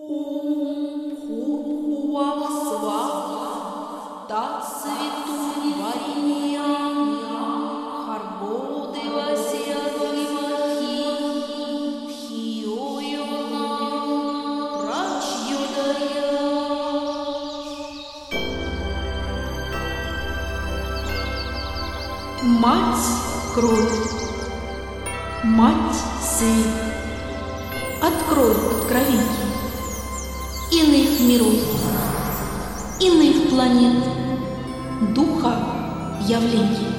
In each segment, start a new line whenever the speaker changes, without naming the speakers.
Ом Пхурбхувах Сваха Тацвиту Вариньям Харбо Девасия Вимахи Тхиойона Прачьёдая. Мать кровь, мать свет, открой откровенье иных миров, иных планет, духа явлений.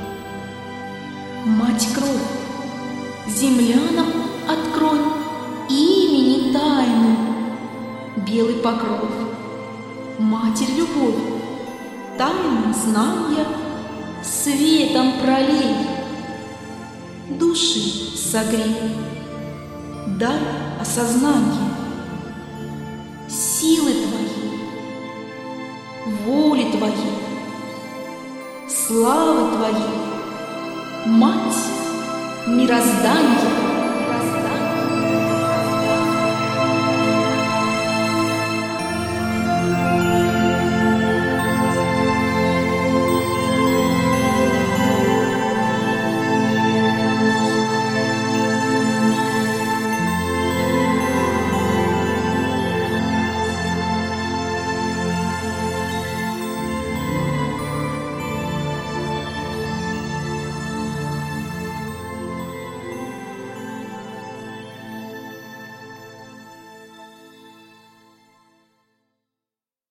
Мать кровь, землянам открой имени тайну, белый покров, Матерь любовь, тайны знания светом пролей, души согрей, дай осознание силы Твоей, воли Твоей, славы Твоей, Мать мироздания.